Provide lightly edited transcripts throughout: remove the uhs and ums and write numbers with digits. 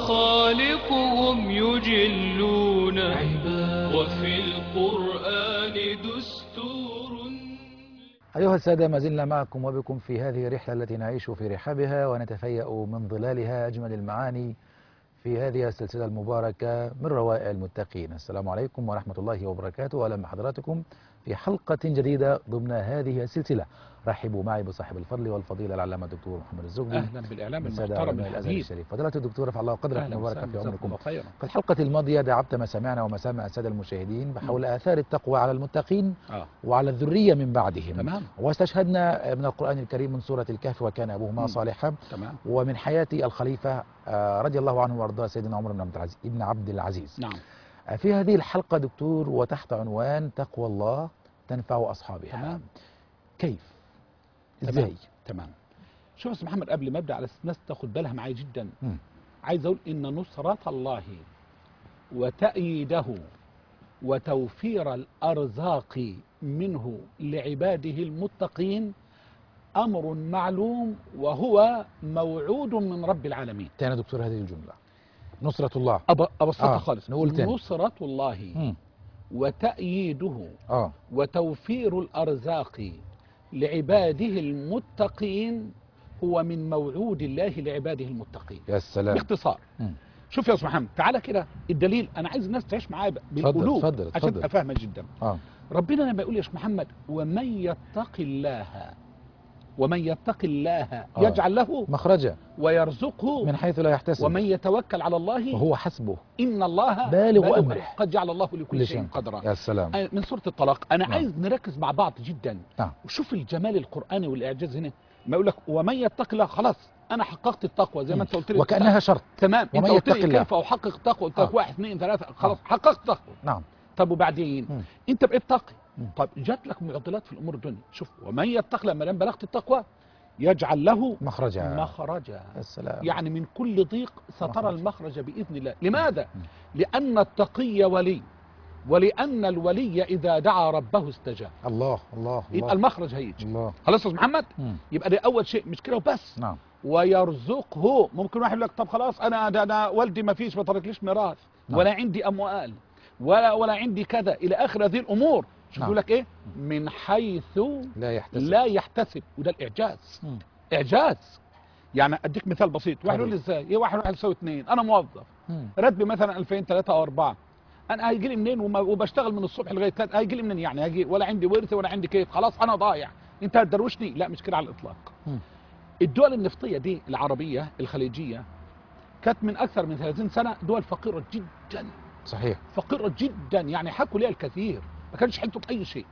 وخالقهم يجلون عباد وفي القرآن دستور. أيها السادة، ما زلنا معكم وبكم في هذه الرحلة التي نعيش في رحابها ونتفيأ من ظلالها أجمل المعاني في هذه السلسلة المباركة من روائع المتقين. السلام عليكم ورحمة الله وبركاته، أهلا بحضراتكم في حلقة جديدة ضمن هذه السلسلة. رحبوا معي بصاحب الفضل والفضيلة العلامة الدكتور محمد الزغبي، أهلا بالإعلام المحترم المحترم الأزهر الحبيب. الشريف. فضيلة الدكتور رفع الله قدرك، مباركة في عمركم. في الحلقة الماضية دعبت مسامعنا ومسامع السادة المشاهدين بحول آثار التقوى على المتقين وعلى الذرية من بعدهم. تمام. واستشهدنا من القرآن الكريم من سورة الكهف وكان أبوهما صالحا. تمام. ومن حياة الخليفة رضي الله عنه وارضاه سيدنا عمر بن عبد العزيز. نعم. في هذه الحلقة دكتور وتحت عنوان تقوى الله تنفع أصحابها. تمام. كيف؟ ازاي؟ تمام. شوف يا استاذ محمد، قبل ما ابدا على الناس تاخد بالها معايا جدا، عايز اقول ان نصرة الله وتأييده وتوفير الارزاق منه لعباده المتقين امر معلوم وهو موعود من رب العالمين. تاني دكتور هذه الجملة، نصرة الله ابسطها خالص. نقول تاني. نصرة الله وتأييده وتوفير الارزاق لعباده المتقين هو من موعود الله لعباده المتقين. يا سلام. باختصار شوف يا استاذ محمد، تعالى كده الدليل. انا عايز الناس تعيش معايا بالقلوب عشان تبقى فاهمه جدا. ربنا لما يقول يا استاذ محمد ومن يتق الله يجعل له مخرجا ويرزقه من حيث لا يحتسب ومن يتوكل على الله وهو حسبه إن الله بالغ أمره قد جعل الله لكل شيء قدرا. يا سلام. من سورة الطلاق. أنا عايز نركز مع بعض جدا. وشوف الجمال القرآني والإعجاز هنا. ما يقول لك ومن يتق الله، خلاص أنا حققت التقوى زي ما أنت قلت لي، وكأنها شرط. تمام. أنت قلت لي كيف أحقق التقوى؟ قلت لك 1 2 3 خلاص حققت التقوى. نعم. طب وبعدين أنت بقيت تقي. طب جات لك معضلات في الأمور الدنيا. شوف ومن يتق الله، ما دام بلغت التقوى يجعل له مخرجا. السلام. يعني من كل ضيق سترى المخرج بإذن الله. لماذا؟ لأن التقي ولي، ولأن الولي إذا دعا ربه استجاب. الله. يبقى المخرج هيجي. الله. خلاص يا أستاذ محمد. يبقى ده أول شيء، مش كده وبس. نعم. ويرزقه. ممكن واحد يقول لك طب خلاص أنا والدي ما فيش، ما تركليش ميراث، ولا عندي أموال، ولا عندي كذا إلى آخر هذه الأمور. شوف يقول لك ايه؟ من حيث لا يحتسب. وده الاعجاز. اعجاز. يعني اديك مثال بسيط. واحد يقول لي ازاي؟ ايه 1 1 يساوي 2؟ انا موظف راتبي مثلا 2000 3 او 4، انا هيجي لي منين وبشتغل من الصبح لغايه 3؟ هيجي لي منين يعني؟ هيجي ولا عندي ورث ولا عندي كيف، خلاص انا ضايع، انت هتدروشني؟ لا، مش كده على الاطلاق. الدول النفطيه دي العربيه الخليجيه كانت من اكثر من 30 سنه دول فقيره جدا. صحيح. فقيره جدا، يعني حكوا ليها الكثير، ما كانش حيلته بأي شيء.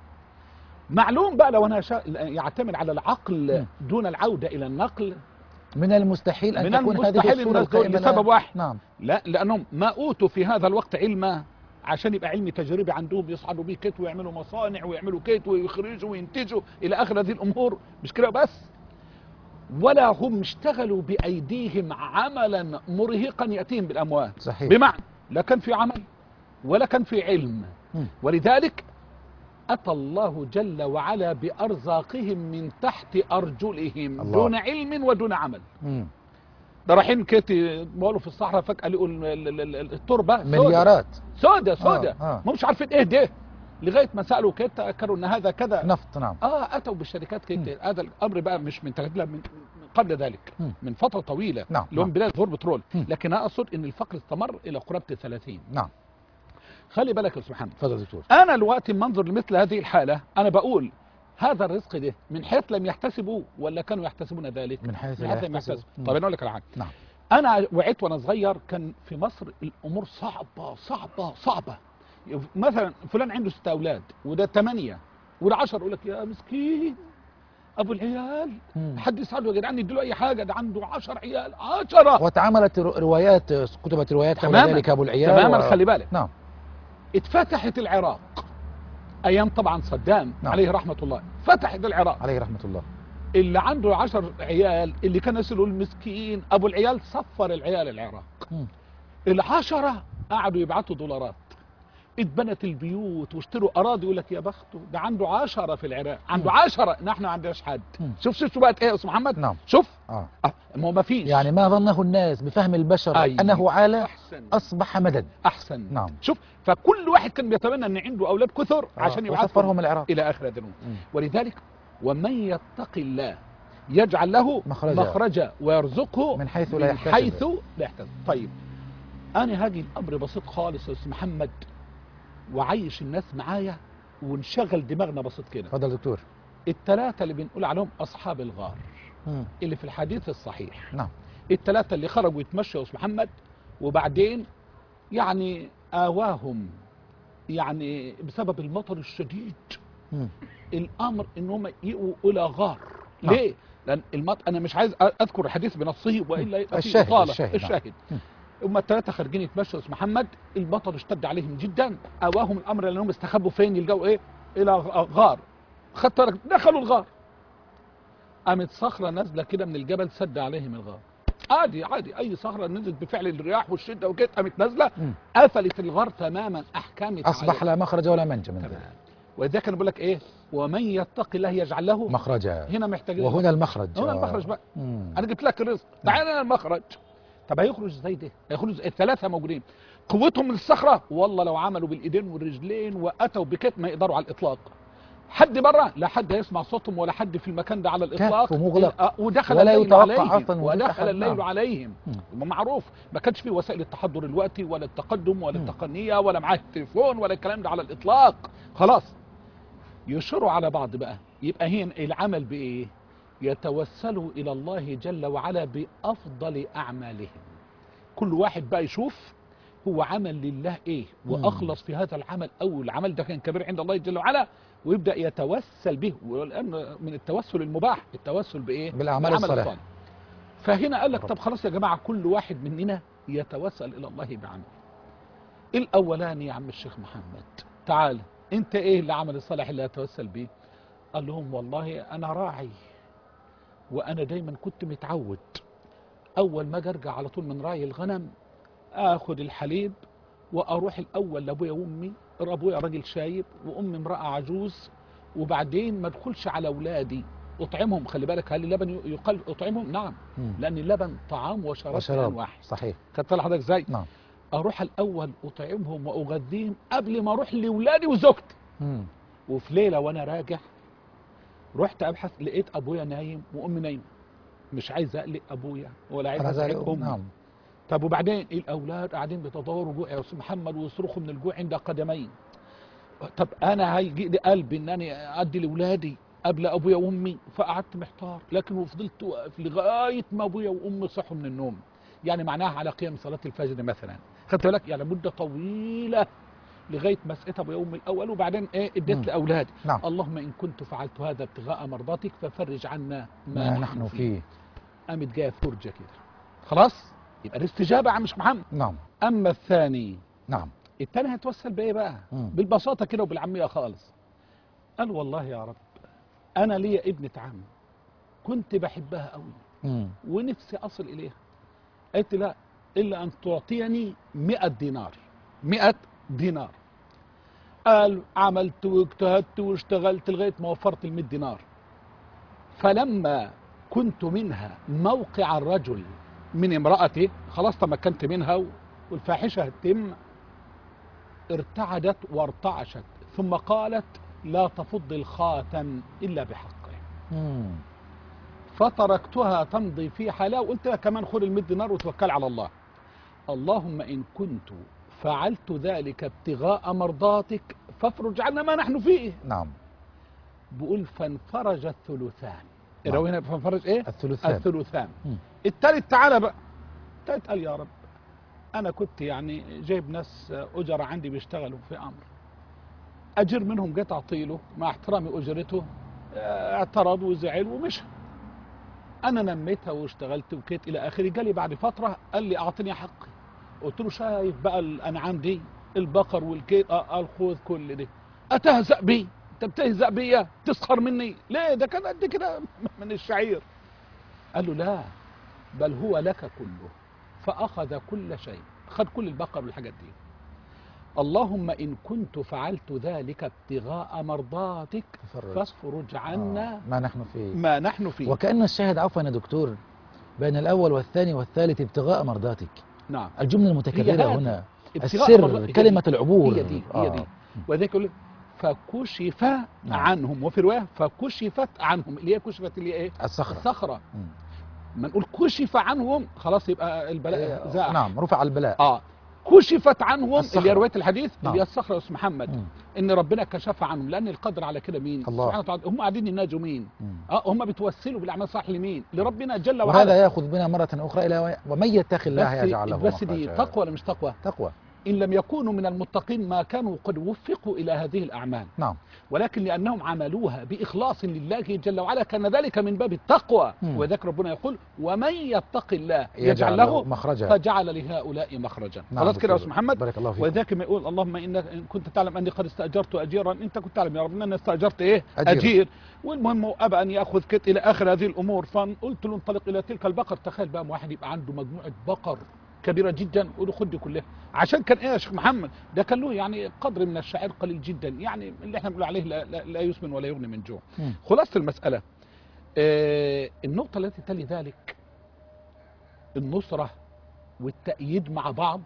معلوم بقى لو أنا يعتمد على العقل دون العودة إلى النقل، من المستحيل أن تكون هذه الصورة القائمة لسبب واحد. نعم. لا، لأنهم ما أوتوا في هذا الوقت علما عشان يبقى علم تجريبي عندهم يصعدوا بيه كيت ويعملوا مصانع ويعملوا كيت ويخرجوا وينتجوا إلى آخر هذه الأمور. مش كده بس، ولا هم اشتغلوا بأيديهم عملا مرهقا يأتيهم بالأموال. صحيح. بمعنى لا كان في عمل ولا كان في علم. ولذلك أتى الله جل وعلا بأرزاقهم من تحت أرجلهم. الله. دون علم ودون عمل. ده رايحين كيتي بقولوا في الصحراء، فجأة لقوا التربة مليارات سودة مش عارفين ايه ده، لغاية ما سألوا كيت تأكدوا ان هذا كذا نفط. نعم. أتوا بالشركات كيت. هذا الأمر بقى مش من من قبل ذلك، من فترة طويلة. نعم. اللي هو من بداية ظهور بترول. لكن أنا أقصد ان الفقر استمر إلى قرابة 30. نعم. خلي بالك يا استاذ محمد. اتفضل دكتور. انا الوقت منظر لمثل هذه الحاله، انا بقول هذا الرزق ده من حيث لم يحتسبوا ولا كانوا يحتسبون ذلك؟ من حيث لا يحتسبوا. طب انا اقول لك على حاجه. نعم. انا وعيت وانا صغير كان في مصر الامور صعبه. مثلا فلان عنده 6 اولاد وده 8 وده 10، يقول لك يا مسكين ابو العيال، حد يساعده يا جدعان، يديله اي حاجه، ده عنده 10 عيال 10. واتعملت روايات، كتبت روايات حول ذلك ابو العيال. تماما. خلي بالك. نعم. اتفتحت العراق ايام طبعا صدام. نعم. عليه رحمه الله. فتحت العراق عليه رحمه الله. اللي عنده 10 عيال اللي كان يسألوا المسكين ابو العيال صفر العيال العراق. ال10 قعدوا يبعتوا دولارات، اتبنت البيوت واشتروا اراضي، يقول لك يا بخته ده عنده 10 في العراق، عنده 10، نحن ما عندناش حد. شوف بقت ايه يا استاذ محمد؟ نعم. شوف ما فيش. يعني ما ظنه الناس بفهم البشر انه عالة اصبح مدد. احسن. نعم. شوف، فكل واحد كان بيتمنى ان عنده اولاد كثر عشان يسفرهم العراق الى اخر هذا الامر. ولذلك ومن يتق الله يجعل له مخرجا ويرزقه من حيث لا يحتسب. طيب انا هاجي الامر بسيط خالص يا استاذ محمد، وعيش الناس معايا ونشغل دماغنا بسيط كده. اتفضل دكتور. الثلاثه اللي بنقول عليهم اصحاب الغار اللي في الحديث الصحيح. نعم. الثلاثه اللي خرجوا يتمشوا يا استاذ محمد، وبعدين يعني آواهم يعني بسبب المطر الشديد الامر ان هم يقوا الى غار. ليه؟ لان انا مش عايز اذكر الحديث بنصه والا يبقى فيه اطاله. الشاهد هم الثلاثه خارجين يتمشوا يا استاذ محمد، المطر اشتد عليهم جدا، اواهم الامر لانهم استخبوا فين؟ يلقوا ايه؟ الى غار. دخلوا الغار، قامت صخره نازله كده من الجبل سد عليهم الغار. عادي اي صخره نزلت بفعل الرياح والشده وكده قامت نازله قفلت الغار تماما، احكمت اصبح لا مخرج ولا منجا من ذلك. ولذلك انا بقول لك ايه؟ ومن يتق الله يجعل له مخرجا. هنا محتاجين وهنا المخرج. هنا المخرج بقى. انا جبت لك الرزق، تعال هنا المخرج. طب هيخرج ازاي ده؟ هيخرج الثلاثه موجودين، قوتهم من الصخره والله لو عملوا بالايدين والرجلين واتوا بكت ما يقدروا على الاطلاق. حد بره لا حد يسمع صوتهم ولا حد في المكان ده على الاطلاق، مغلق ودخل ولا الليل يتوقع عليهم ودخل الليل عليهم. معروف ما كانش في وسائل التحضر الوقتي ولا التقدم ولا التقنيه ولا معاه التليفون ولا الكلام ده على الاطلاق. خلاص يشروا على بعض بقى. يبقى هنا العمل بايه؟ يتوسلوا الى الله جل وعلا بافضل اعمالهم. كل واحد بقى يشوف هو عمل لله ايه واخلص في هذا العمل، او العمل ده كان كبير عند الله جل وعلا، ويبدا يتوسل به. والان من التوسل المباح التوسل بايه؟ بالاعمال الصالحه. فهنا قال لك طب خلاص يا جماعه كل واحد مننا يتوسل الى الله بعمله. الاولاني يا عم الشيخ محمد تعال انت ايه العمل الصالح اللي يتوسل به؟ قال لهم والله انا راعي، وانا دايما كنت متعود اول ما ارجع على طول من راعي الغنم اخد الحليب واروح الاول لابويا وامي. ابويا راجل شايب وامي امراه عجوز، وبعدين ما ادخلش على اولادي اطعمهم. خلي بالك هل اللبن يقال اطعمهم؟ نعم. لان اللبن طعام وشراب واحد. صحيح. خدت حضرتك ازاي؟ نعم. اروح الاول اطعمهم واغذيهم قبل ما اروح لاولادي وزوجتي. وفي ليله وانا راجع رحت ابحث لقيت ابويا نايم وامي نايمه، مش عايز اقلق ابويا ولا عايز ازعج امي. نعم. طب وبعدين الاولاد قاعدين بيتضوروا جوع يا استاذ محمد ويصرخوا من الجوع عند قدمي. طب انا هيجي لي قلبي ان انا ادي لاولادي قبل ابويا وامي؟ فقعدت محتار، لكن وفضلت واقف لغايه ما ابويا وامي صحوا من النوم. يعني معناها على قيام صلاه الفجر مثلا، خدت بالك؟ يعني مده طويله لغايه ما سقيت ابويا وامي الاول، وبعدين ايه اديت لاولادي. نعم. اللهم ان كنت فعلت هذا ابتغاء مرضاتك ففرج عنا ما نحن فيه. قامت جايه فرجه كده. خلاص يبقى الاستجابه يا عم محمد. نعم. اما الثاني، نعم، الثاني هيتوسل بايه بقى؟ بالبساطه كده وبالعاميه خالص. قال والله يا رب انا ليا ابنه عم كنت بحبها قوي ونفسي اصل اليها. قالت لا الا ان تعطيني 100 دينار. 100 دينار. قال عملت واجتهدت واشتغلت لغايه ما وفرت ال 100 دينار. فلما كنت منها موقع الرجل من امرأته، خلاص تمكنت منها والفاحشة هتتم، ارتعدت وارتعشت ثم قالت لا تفض الخاتم إلا بحقه. فتركتها تمضي في حالها وقلت لها كمان خذ ال 100 دينار وتوكل على الله. اللهم إن كنت فعلت ذلك ابتغاء مرضاتك فافرج عنا ما نحن فيه. نعم. بقول فانفرج الثلثان. هنا فانفرج ايه؟ الثلثان. الثالث تعالى بقى. الثالث قال يا رب انا كنت يعني جايب ناس اجر عندي بيشتغلوا في امر، اجر منهم جيت اعطيله مع احترامي اجرته، اعترض وزعل ومشى. انا نميتها واشتغلت وكيت الى اخره. جالي بعد فتره قال لي اعطني حقي. قلت له شايف بقى الانعام دي البقر والكيت؟ قال خذ كل دي. اتهزأ بي؟ انت بتهزأ بيا؟ تسخر مني ليه؟ ده كان قد كده من الشعير. قال له لا بل هو لك كله. فاخذ كل شيء، اخذ كل البقر والحاجات دي. اللهم إن كنت فعلت ذلك ابتغاء مرضاتك فافرج عنا ما نحن فيه. ما نحن فيه. وكأن الشاهد عفوا يا دكتور بين الأول والثاني والثالث ابتغاء مرضاتك. نعم. الجملة المتكررة هنا ابتغاء السر مرضاتك كلمة العبور. هي دي هي دي. وذلك يقول فكشف عنهم، وفي رواية فكشفت عنهم، اللي هي كشفت اللي هي ايه؟ الصخرة. ما نقول كشف عنهم خلاص يبقى البلاء زاح. نعم، رفع البلاء. كشفت عنهم الصخرة. اللي هي رواية الحديث. نعم. اللي هي الصخرة يا أستاذ محمد. ان ربنا كشف عنهم، لان القدر على كده مين؟ الله سبحانه وتعالى. هم قاعدين يناجوا مين؟ هم بيتوسلوا بالاعمال الصالحه لمين؟ لربنا جل وعلا. وهذا ياخذ بنا مرة أخرى إلى ومن يتق الله يجعل له مخرجا. بس دي تقوى ولا مش تقوى؟ تقوى. إن لم يكونوا من المتقين ما كانوا قد وفقوا إلى هذه الأعمال. نعم. ولكن لأنهم عملوها بإخلاص لله جل وعلا كان ذلك من باب التقوى. وذلك ربنا يقول ومن يتق الله يجعل له مخرجا فجعل لهؤلاء مخرجا. نعم. خلاص كده يا أستاذ محمد. بارك الله فيك. وذلك ما يقول اللهم إن كنت تعلم أني قد استأجرت أجيرا، أنت كنت تعلم يا رب أن أنا استأجرت إيه؟ أجير. والمهم أبى أن يأخذ كت إلى آخر هذه الأمور، فقلت له انطلق إلى تلك البقر. تخيل بقى واحد يبقى عنده مجموعة بقر كبيرة جدا وله خد كلها، عشان كان ايه يا شيخ محمد؟ ده كان له يعني قدر من الشعير قليل جدا، يعني اللي احنا بنقول عليه لا يسمن ولا يغني من جوع. خلاصة المسألة النقطة التي تلي ذلك النصرة والتأييد مع بعض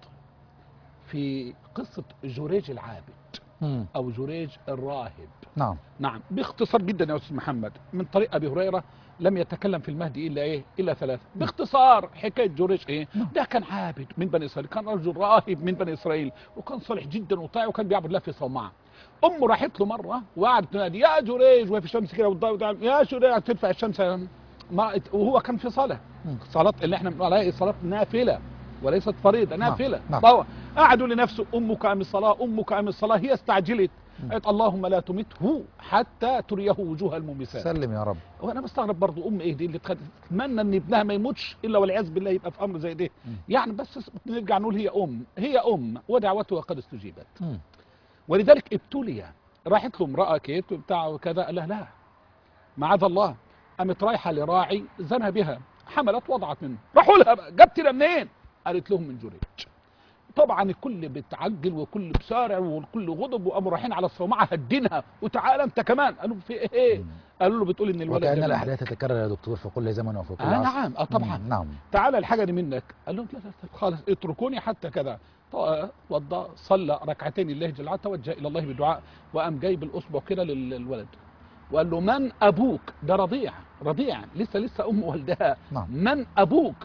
في قصة جريج العابد أو جريج الراهب. نعم. نعم. باختصار جدا يا أستاذ محمد، من طريق أبي هريرة لم يتكلم في المهدي إلا إيه؟ إلا ثلاثة. باختصار حكاية جريج إيه؟ ده كان عابد من بني إسرائيل، كان رجل راهب من بني إسرائيل، وكان صالح جدا وطايع، وكان بيعبد الله في صومعة. أمه راحت له مرة وقعدت تنادي يا جريج وهي في الشمس كده يا جريج ترفع الشمس وهو كان في صلاة. صلاة اللي احنا بنقول عليها صلاة نافلة وليست فريضة، نافلة. طبعا قعدوا لنفسه أمك أم الصلاة أمك أم الصلاة. هي استعجلت قالت اللهم لا تمته حتى تريه وجوه المومسات. سلم يا رب. وانا بستغرب برضو ايه دي اللي تتمنى ان ابنها ما يموتش الا والعياذ بالله يبقى في امر زي ده. يعني بس نرجع نقول هي ام ودعوتها قد استجيبت. ولذلك ابتلي. راحت له امراه كيت بتاع وكذا، قال لها لا معاذ الله. قامت رايحه لراعي زنى بها، حملت وضعت منه. راحوا لها جبت لها منين؟ قالت لهم من جريج. طبعا الكل بتعجل وكل بسارع والكل غضب، وقاموا رايحين على الصومعه هدينها وتعالى انت كمان. قالوا في ايه؟ قالوا له بتقول ان الولد وكأن الاحداث تتكرر يا دكتور في كل زمن وفي كل عصر. نعم. طبعا. نعم. تعالى الحاجه دي منك. قال لهم لا خالص اتركوني حتى كذا. وضى صلى ركعتين لله جل وعلا، توجه الى الله بالدعاء، وقام جايب الاصبع كده للولد وقال له من ابوك؟ ده رضيع لسه ام والدها. نعم. من ابوك؟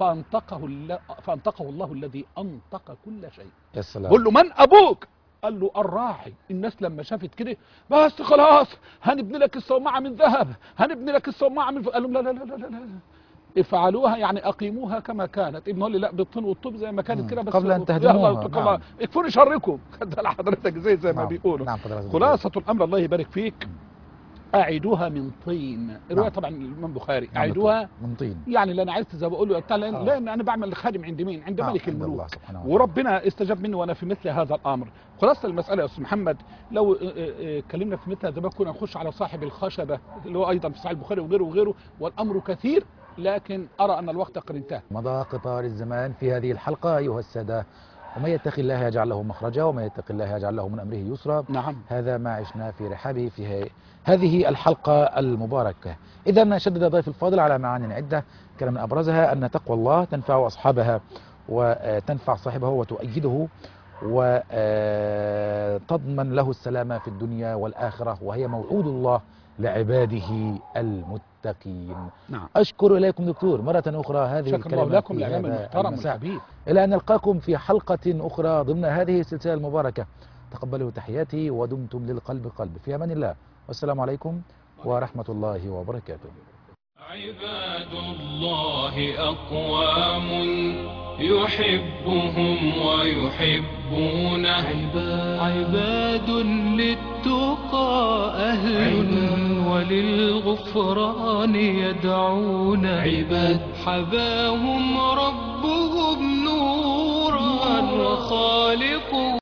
فانطقه الله الذي انطق كل شيء. يا سلام. قل له من ابوك؟ قال له الراعي. الناس لما شافت كده بس خلاص هنبني لك الصومعه من ذهب، هنبني لك الصومعه من قال لهم لا لا لا لا لا افعلوها يعني اقيموها كما كانت. ابن لي لا بالطين والطوب زي ما كانت كده، بس قبل ان تهدموها. نعم. اكفوني شركم. خد حضرتك زي ما بيقولوا. نعم. خلاصة الامر الله يبارك فيك أعيدوها من طين. الرواية طبعا الإمام البخاري. أعيدوها من طين. يعني اللي أنا عرفت زي ما بقول له لأن أنا بعمل خادم عند مين؟ عند ملك الملوك. وربنا استجاب مني وأنا في مثل هذا الأمر. خلاصة المسألة يا أستاذ محمد، لو اتكلمنا في مثل هذا ما كنا نخش على صاحب الخشبة اللي هو أيضا في صحيح البخاري وغيره والأمر كثير، لكن أرى أن الوقت قد انتهى. مضى قطار الزمان في هذه الحلقة أيها السادة. ومن يتق الله يجعل له مخرجا ومن يتق الله يجعل له من أمره يسرا. نعم. هذا ما عشنا في رحابه في هذه الحلقة المباركة. إذا شدد الضيف الفاضل على معان عدة كان من أبرزها أن تقوى الله تنفع أصحابها وتنفع صاحبه وتؤيده وتضمن له السلامة في الدنيا والآخرة، وهي موعود الله لعباده المتقين. نعم. أشكر إليكم دكتور مرة أخرى هذه شكرا الله لكم الإعلام المحترم والحبيب. إلى أن نلقاكم في حلقة أخرى ضمن هذه السلسلة المباركة. تقبلوا تحياتي ودمتم للقلب قلب. في أمان الله والسلام عليكم ورحمة الله وبركاته. عباد الله أقوام يحبهم ويحبونه، عباد للتقى أهل وللغفران يدعون، عباد حباهم ربهم نورا وخالق